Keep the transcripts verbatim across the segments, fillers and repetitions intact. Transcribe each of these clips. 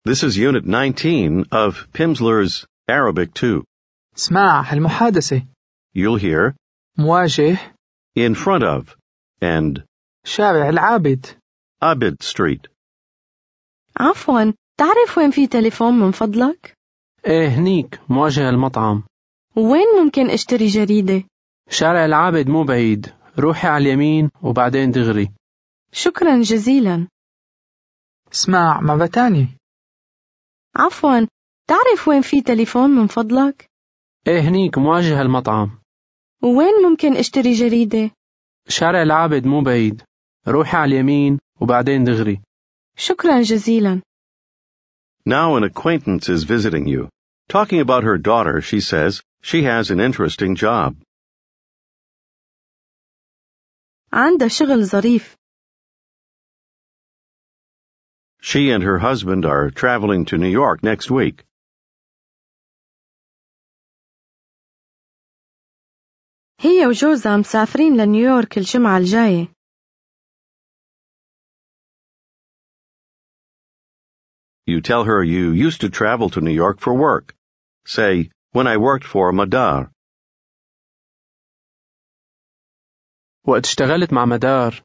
This is Unit nineteen of Pimsleur's Arabic two. اسمع المحادثة. You'll hear مواجه in front of and شارع العابد. Abid Street. عفواً، تعرف وين في تليفون من فضلك؟ ايه هنيك مواجه المطعم. وين ممكن اشتري جريدة؟ شارع العابد مو بعيد، روحي على اليمين وبعدين دغري. شكراً جزيلاً. اسمع مرة تانية. عفواً، تعرف وين في تليفون من فضلك؟ ايه هنيك مواجه المطعم. وين ممكن اشتري جريدة؟ شارع العابد مو بعيد، روحي على اليمين وبعدين دغري. شكراً جزيلاً. Now an acquaintance is visiting you. Talking about her daughter, she says she has an interesting job. عندها شغل ظريف. She and her husband are traveling to New York next week. هي وجوزها مسافرين لنيويورك الجمعة الجاية. You tell her you used to travel to New York for work. Say, when I worked for Madar. وقت اشتغلت مع مدار.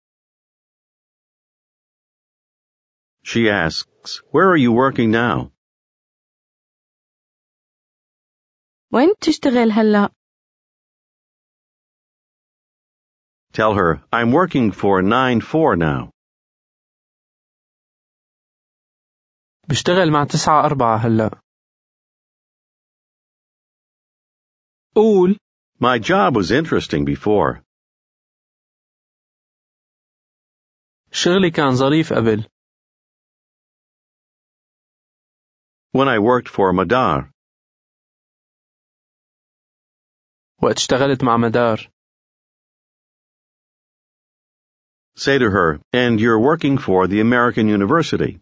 She asks, where are you working now? وين تشتغل هلأ؟ Tell her, I'm working for nine four now. بشتغل مع تسعة أربعة هلأ. قول My job was interesting before. شغلي كان ظريف قبل. When I worked for Madar. وقت اشتغلت مع مدار. Say to her, and you're working for the American University.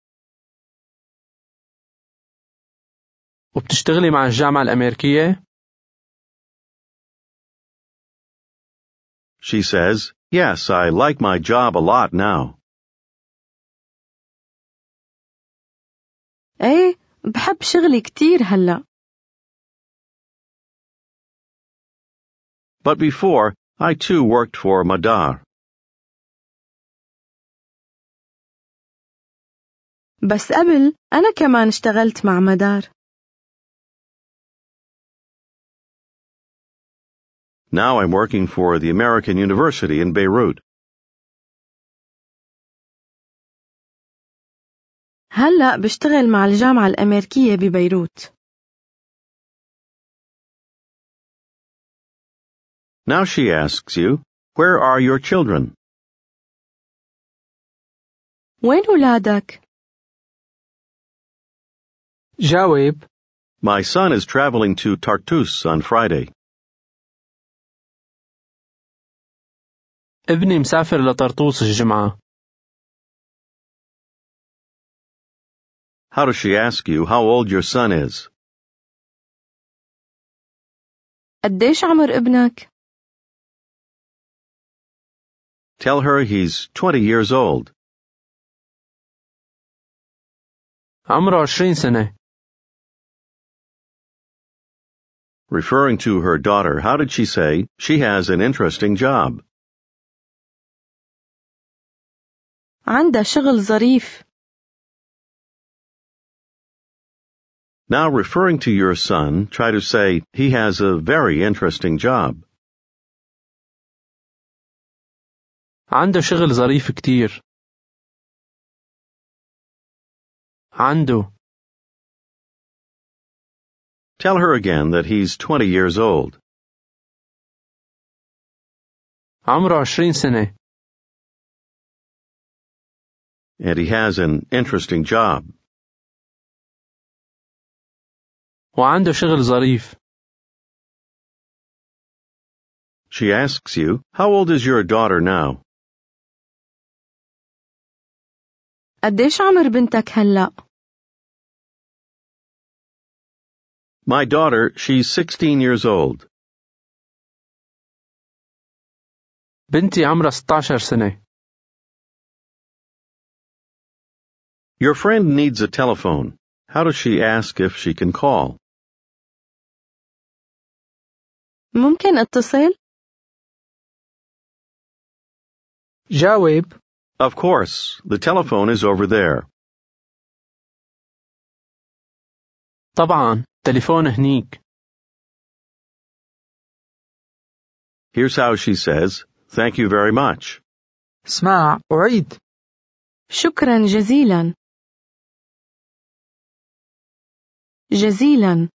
وبتشتغلي مع الجامعة الأمريكية؟ She says, yes, I like my job a lot now. ايه، بحب شغلي كتير هلأ. But before, I too worked for Madar. بس قبل أنا كمان اشتغلت مع مدار. Now I'm working for the American University in Beirut. هلأ بشتغل مع الجامعة الأمريكية ببيروت. Now she asks you, where are your children? وين ولادك؟ جاوب. My son is traveling to Tartus on Friday. ابني مسافر لطرطوس الجمعة. How does she ask you how old your son is? قديش عمر ابنك؟ Tell her he's twenty years old. عمره عشرين سنة. Referring to her daughter, how did she say she has an interesting job? عندها شغل ظريف. Now referring to your son, try to say he has a very interesting job. عنده شغل ظريف كتير. عنده. Tell her again that he's twenty years old. عمره عشرين سنة. And he has an interesting job. وعنده شغل ظريف. She asks you, how old is your daughter now? قديش عمر بنتك هلأ؟ My daughter, she's sixteen years old. بنتي عمرها ستة عشر سنة. Your friend needs a telephone. How does she ask if she can call? ممكن اتصل؟ جاوب. Of course, the telephone is over there. طبعا تليفون هنيك. Here's how she says, thank you very much. اسمع أعيد. شكرا جزيلا. جزيلا.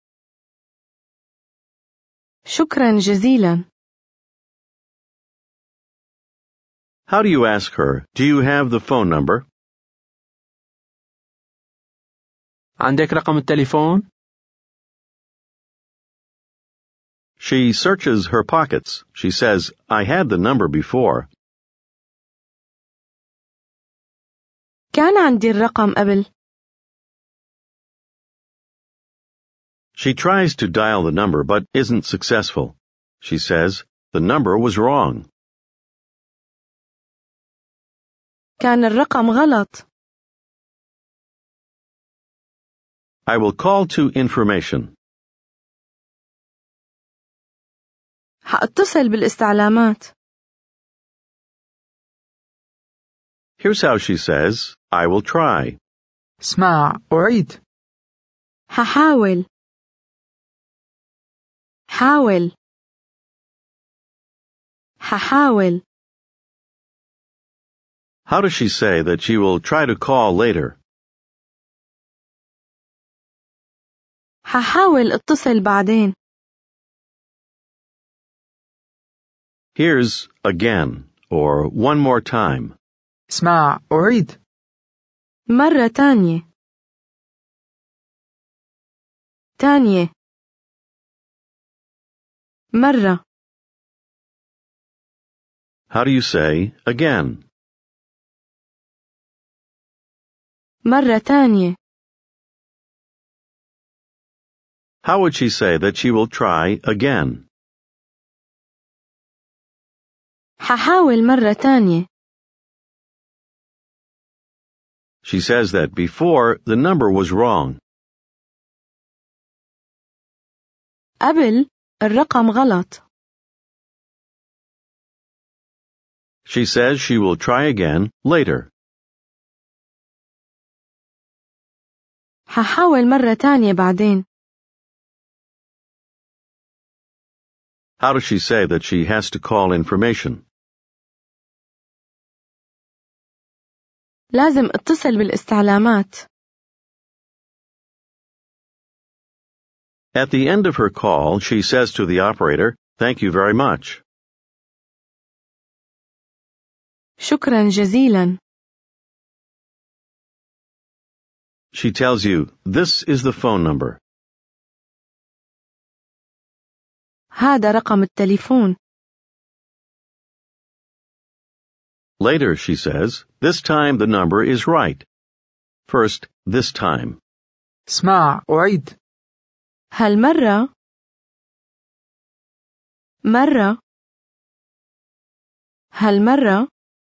شكرا جزيلا. How do you ask her, do you have the phone number? عندك رقم التليفون؟ She searches her pockets. She says, I had the number before. كان عندي الرقم قبل. She tries to dial the number but isn't successful. She says, the number was wrong. كان الرقم غلط. I will call to information. حاتصل بالاستعلامات. Here's how she says, I will try. اسمع أعيد. ححاول. حاول. ححاول. How does she say that she will try to call later? ححاول اتصل بعدين. Here's again, or one more time. اسمع أعيد. مرة تانية. تانية. مرة. How do you say again? مرة تانية. How would she say that she will try again? ححاول مرة تانية. She says that before the number was wrong. قبل الرقم غلط. She says she will try again later. ححاول مرة تانية بعدين. How does she say that she has to call information? لازم اتصل بالاستعلامات. At the end of her call, she says to the operator, thank you very much. شكرا جزيلا. She tells you, this is the phone number. هذا رقم التليفون. Later, she says, this time the number is right. First, this time. اسمع أعيد. هالمرة. مرة. هالمرة.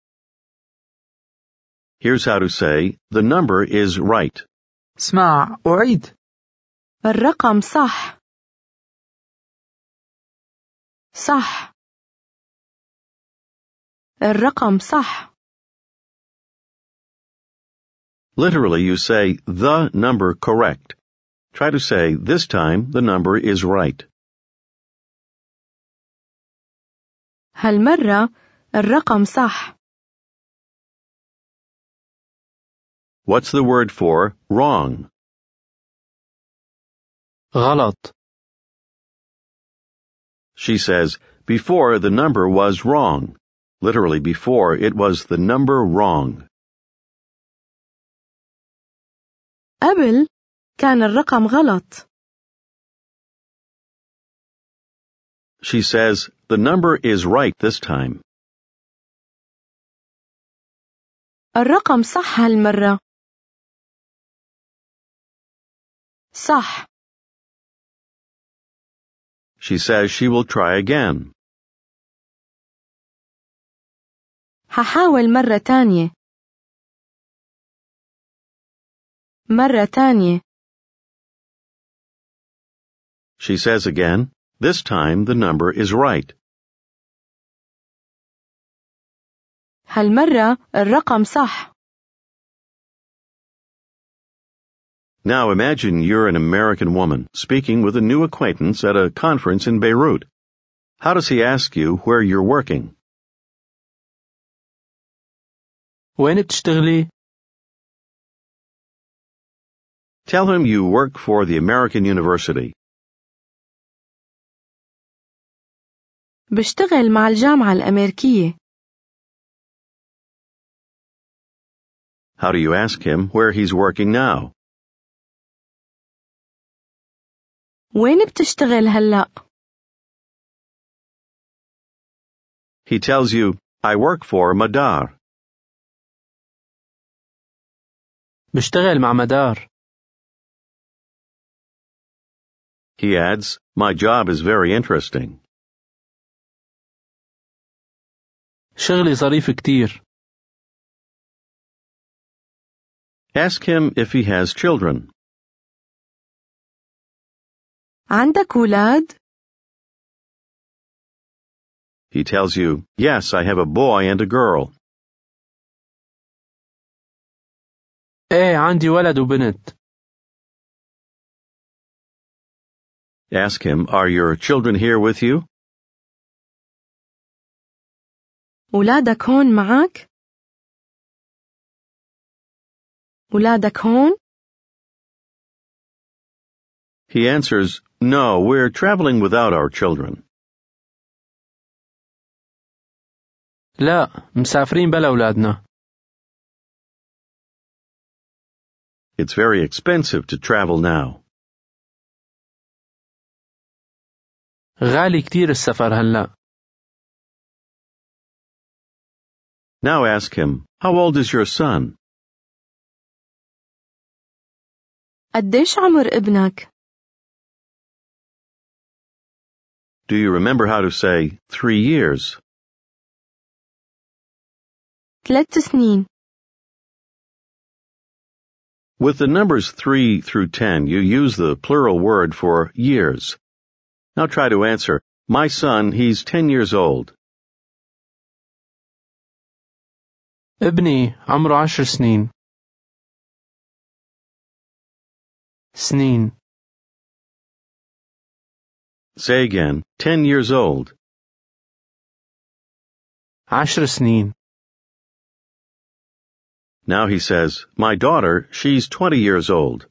Here's how to say, the number is right. اسمع أعيد. الرقم صح. صح. الرقم صح. Literally, you say, the number correct. Try to say, this time the number is right. هالمرة الرقم صح. What's the word for wrong? غلط. She says, before the number was wrong. Literally, before it was the number wrong. قبل كان الرقم غلط. She says, the number is right this time. الرقم صح هالمرة. صح. She says she will try again. ححاول مرة تانية. مرة تانية. She says again, this time the number is right. هالمرة الرقم صح. Now imagine you're an American woman speaking with a new acquaintance at a conference in Beirut. How does he ask you where you're working? وين بتشتغلي؟ Tell him you work for the American University. بشتغل مع الجامعة الأمريكية. How do you ask him where he's working now? وين بتشتغل هلأ؟ He tells you, I work for Madar. بشتغل مع مدار. He adds, my job is very interesting. شغلي ظريف كتير. Ask him if he has children. عندك أولاد؟ He tells you, yes, I have a boy and a girl. ايه عندي ولد وبنت. Ask him, are your children here with you? أولادك هون معك؟ أولادك هون؟ He answers, no, we're traveling without our children. لا مسافرين بلا أولادنا. It's very expensive to travel now. غالي كتير السفر هلأ. Now ask him, how old is your son? قديش عمر ابنك؟ Do you remember how to say three years? ثلاث سنين. With the numbers three through ten, you use the plural word for years. Now try to answer, my son, he's ten years old. ابني عمره عشر سنين. سنين. Say again, ten years old. عشر سنين. Now he says, my daughter, she's twenty years old.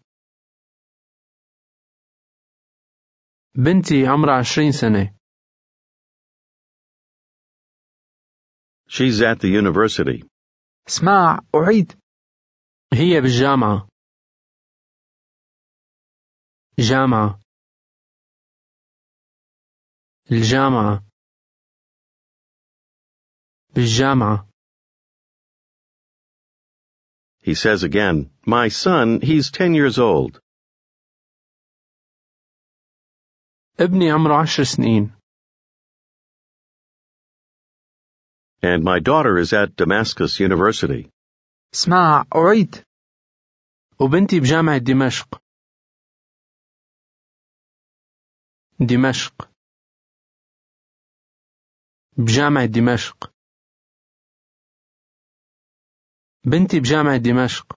بنتي عمرها عشرين سنة. She's at the university. اسمع أعيد. هي بالجامعة. جامعة. الجامعة. بالجامعة. He says again, my son, he's ten years old. ابني عمره عشر سنين. And my daughter is at Damascus University. اسمع أعيد. وبنتي بجامعة دمشق. دمشق. بجامعة دمشق. بنتي بجامعة دمشق.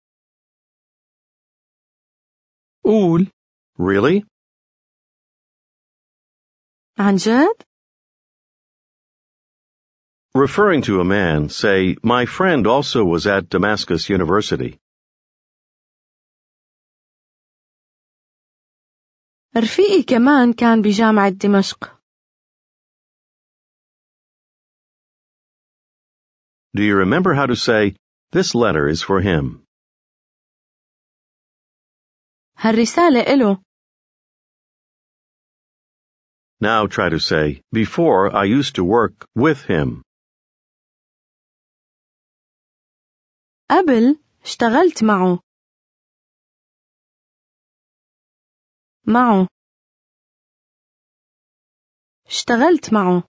قول. Really? عن جد؟ Referring to a man, say, my friend also was at Damascus University. رفيقي كمان كان بجامعة دمشق. Do you remember how to say, this letter is for him? هالرسالة إله. Now try to say, before I used to work with him. قبل اشتغلت معه. معه. اشتغلت معه.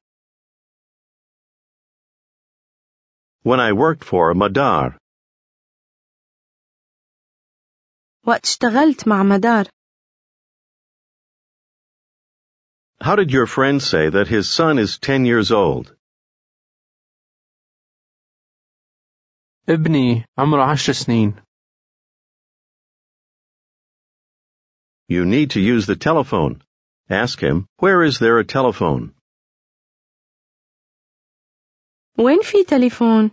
When I worked for Madar. وقت اشتغلت مع مدار. How did your friend say that his son is ten years old? ابني عمره عشر سنين. You need to use the telephone. Ask him, where is there a telephone? وين في تليفون؟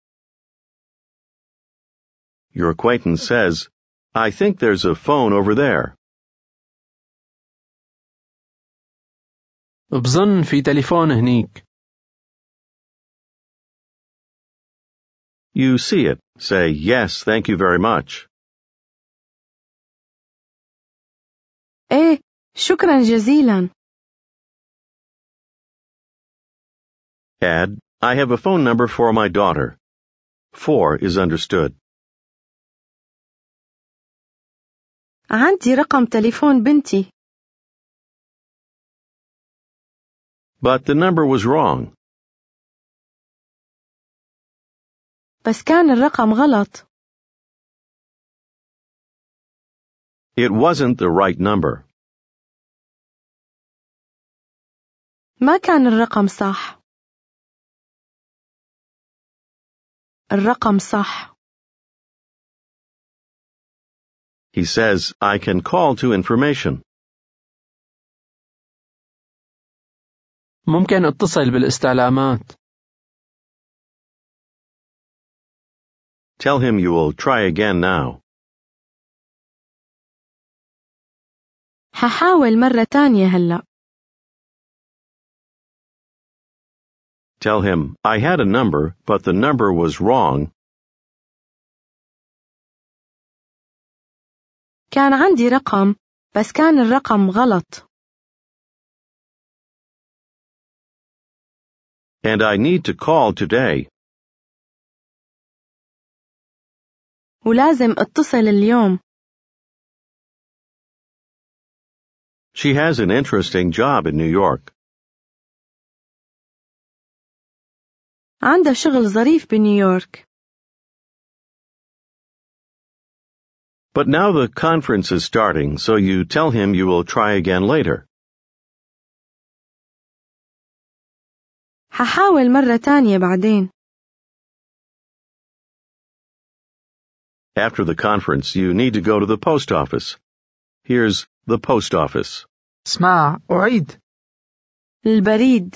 Your acquaintance says, I think there's a phone over there. بظن في تليفون هنيك. You see it. Say, yes, thank you very much. إيه، شكرا جزيلا. Add, I have a phone number for my daughter. Four is understood. عندي رقم تليفون بنتي. But the number was wrong. بس كان الرقم غلط. It wasn't the right number. ما كان الرقم صح. الرقم صح. He says, I can call to information. ممكن اتصل بالاستعلامات. Tell him you will try again now. هحاول مرة تانية هلأ. Tell him, I had a number, but the number was wrong. كان عندي رقم، بس كان الرقم غلط. And I need to call today. ولازم اتصل اليوم. She has an interesting job in New York. عندها شغل ظريف بنيويورك. But now the conference is starting, so you tell him you will try again later. هحاول مرة تانية بعدين. After the conference, you need to go to the post office. Here's the post office. اسمع أعيد. البريد.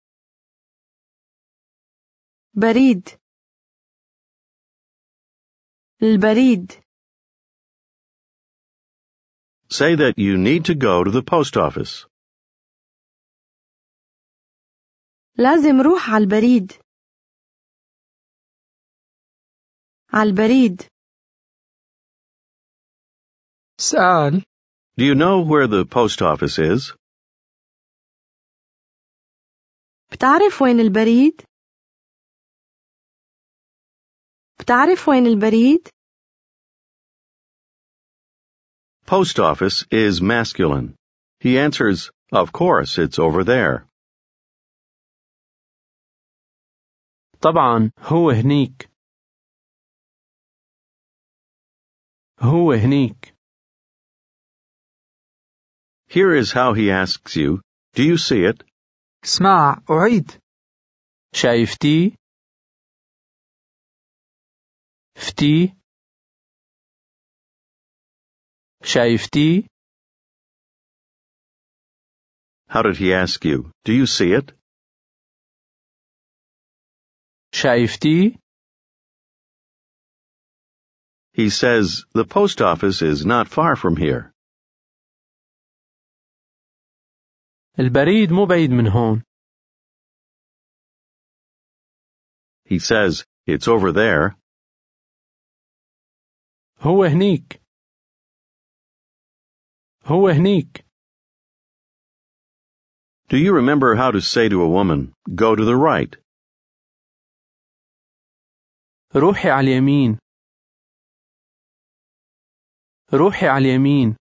بريد. البريد. Say that you need to go to the post office. لازم روح على البريد. على البريد. سأل. Do you know where the post office is? بتعرف وين البريد؟ بتعرف وين البريد؟ Post office is masculine. He answers, of course, it's over there. طبعا هو هنيك. هو هنيك. Here is how he asks you, do you see it? اسمع أعيد. شايفتي؟ فتي؟ شايفتي؟ How did he ask you, do you see it? شايفتي؟ He says, the post office is not far from here. البريد مو بعيد من هون. He says, it's over there. هو هنيك. هو هنيك. Do you remember how to say to a woman, go to the right? روحي على اليمين. روحي على اليمين.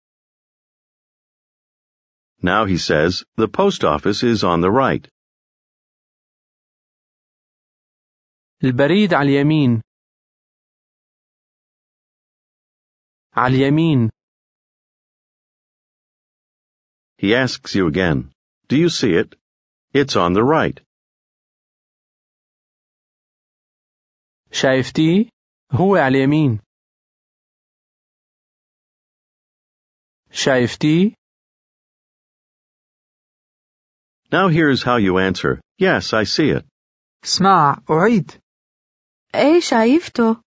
Now he says, the post office is on the right. البريد على اليمين. على اليمين. He asks you again, do you see it? It's on the right. شايفتيه؟ هو على اليمين. شايفتيه؟ Now here's how you answer. Yes, I see it. اسمع أعيد. إيه شايفته.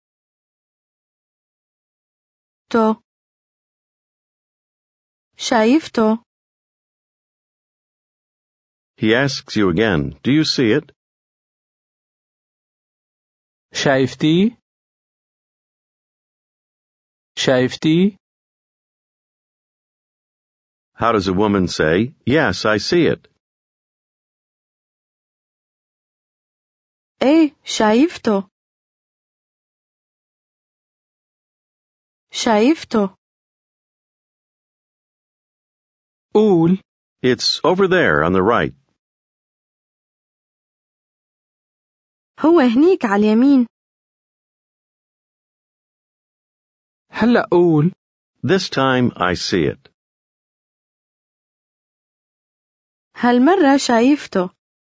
تو. شايفته. He asks you again, do you see it? شايفتيه؟ شايفتيه؟ How does a woman say, yes, I see it? إيه شايفته. شايفته. قول. It's over there on the right. هو هنيك على اليمين. هلأ قول. This time I see it. هالمرة شايفته.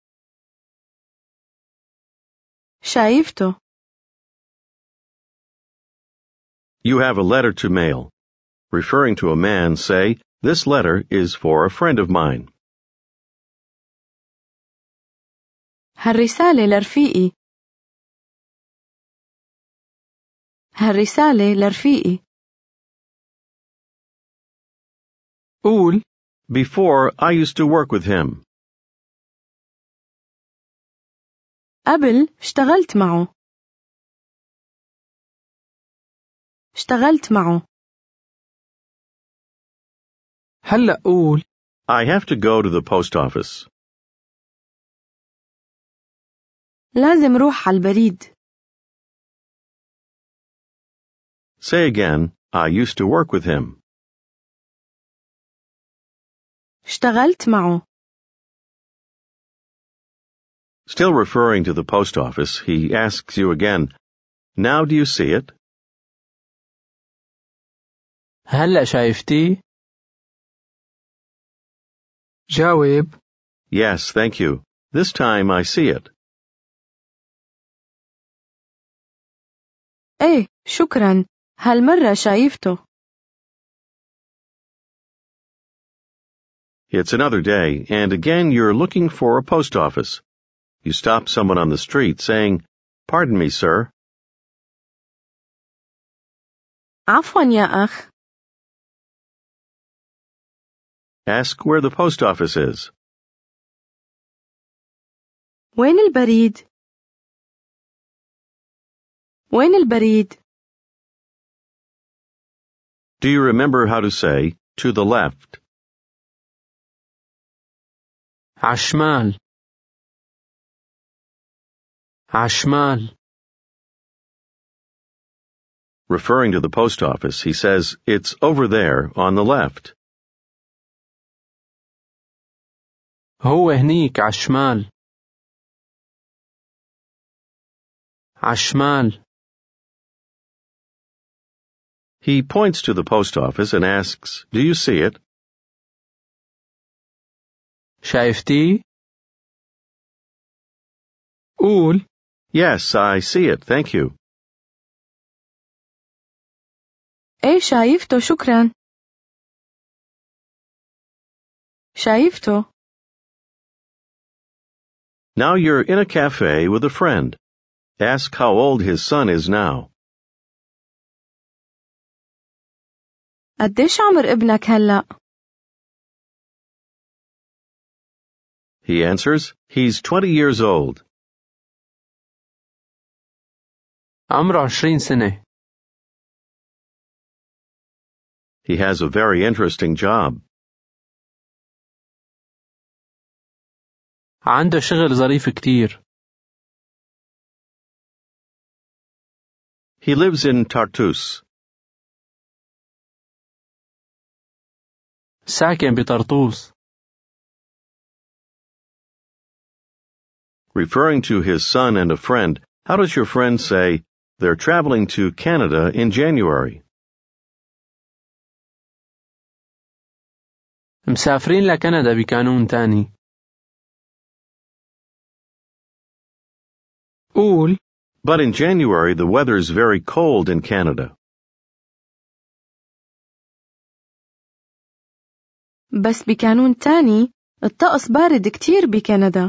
شايفته. You have a letter to mail. Referring to a man, say, this letter is for a friend of mine. هالرسالة لرفيقي. هالرسالة لرفيقي. قول. Before, I used to work with him. قبل اشتغلت معه. اشتغلت معه. هلأ قول. I have to go to the post office. لازم روح على البريد. Say again, I used to work with him. اشتغلت معه. Still referring to the post office, he asks you again, now do you see it? هلأ شايفتيه؟ جاوب. Yes, thank you. This time I see it. إيه شكرا. هالمرة شايفته. It's another day, and again you're looking for a post office. You stop someone on the street saying, pardon me, sir. عفوا يا أخ. Ask where the post office is. وين البريد؟ وين البريد؟ Do you remember how to say, to the left? عشمال. عشمال. Referring to the post office, he says, it's over there on the left. هو هنيك عشمال. عشمال. He points to the post office and asks, do you see it? شايفتيه؟ قول. Yes, I see it, thank you. إيه شايفته شكرا. شايفته. Now you're in a cafe with a friend. Ask how old his son is now. قديش عمر ابنك هلأ؟ He answers, he's twenty years old. عمره عشرين سنة. He has a very interesting job. عنده شغل ظريف كتير. He lives in Tartus. ساكن بطرطوس. Referring to his son and a friend, how does your friend say, they're traveling to Canada in January? مسافرين لكندا بكانون تاني. قول But in January the weather's very cold in Canada. بس بكانون تاني الطقس بارد كتير بكندا.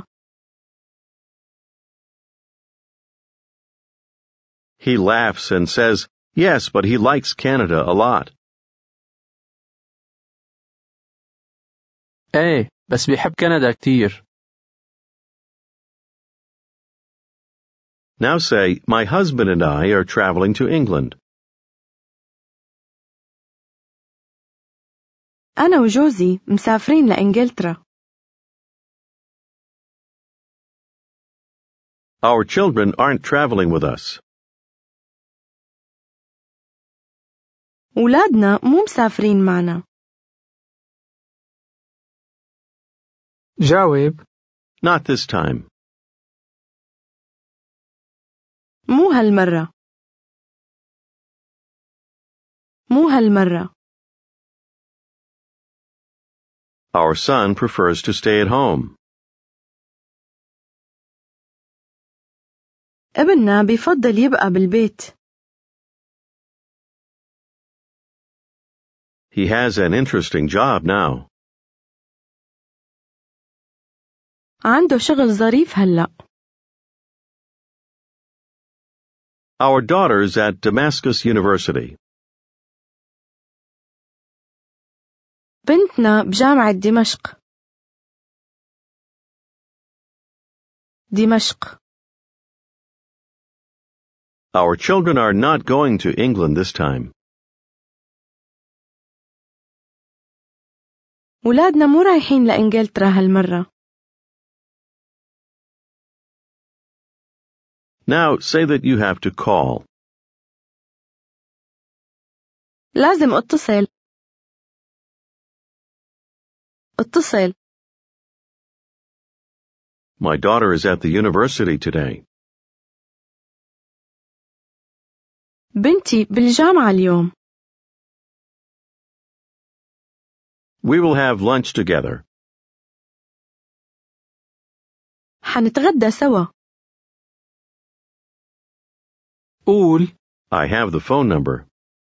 He laughs and says, yes, but he likes Canada a lot. ايه بس بيحب كندا كتير. Now say, my husband and I are traveling to England. أنا وجوزي مسافرين لإنجلترا. Our children aren't traveling with us. أولادنا مو مسافرين معنا. جاوب Not this time. مو هالمرة. مو هالمرة. Our son prefers to stay at home. ابننا بيفضل يبقى بالبيت. He has an interesting job now. عنده شغل ظريف هلأ. Our daughter's at Damascus University. بنتنا بجامعة دمشق. دمشق. Our children are not going to England this time. ولادنا مو رايحين لإنجلترا هالمرة. Now say that you have to call. لازم اتصل. اتصل. My daughter is at the university today. بنتي بالجامعة اليوم. We will have lunch together. حنتغدى سوا. قول I have the phone number.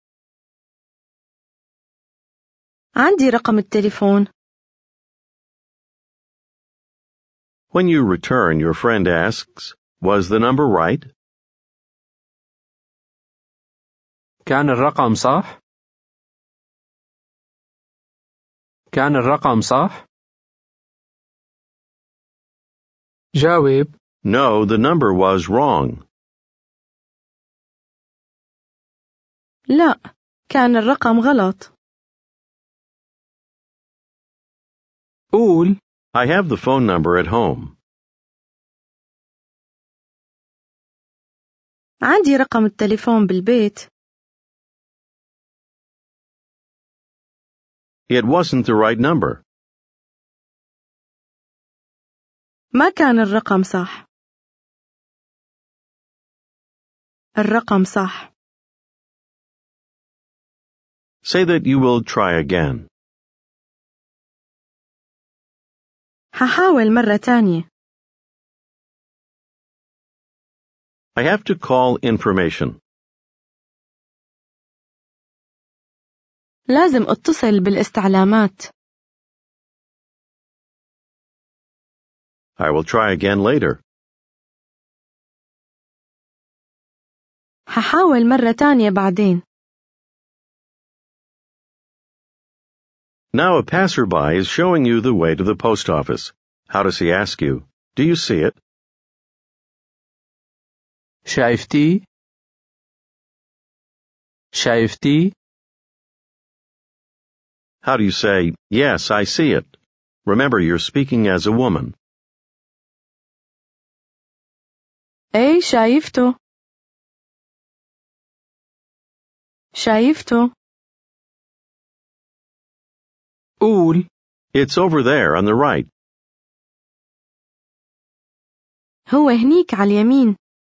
عندي رقم التليفون. When you return, your friend asks, was the number right? كان الرقم صح؟ كان الرقم صح؟ جاوب No, the number was wrong. لا، كان الرقم غلط. قول I have the phone number at home. عندي رقم التليفون بالبيت. It wasn't the right number. ما كان الرقم صح. الرقم صح. Say that you will try again. هحاول مرة تانية. I have to call information. لازم اتصل بالاستعلامات. I will try again later. هحاول مرة تانية بعدين. Now a passerby is showing you the way to the post office. How does he ask you? Do you see it? شايفتي؟ شايفتي؟ How do you say, yes, I see it? Remember, you're speaking as a woman. ايه شايفته. شايفته. قول It's over there on the right. هو هنيك على اليمين.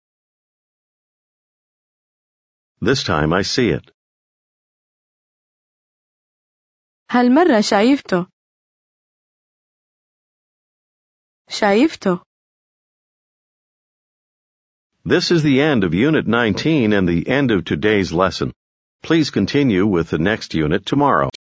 This time I see it. هالمرة شايفته. شايفته. This is the end of Unit nineteen and the end of today's lesson. Please continue with the next unit tomorrow.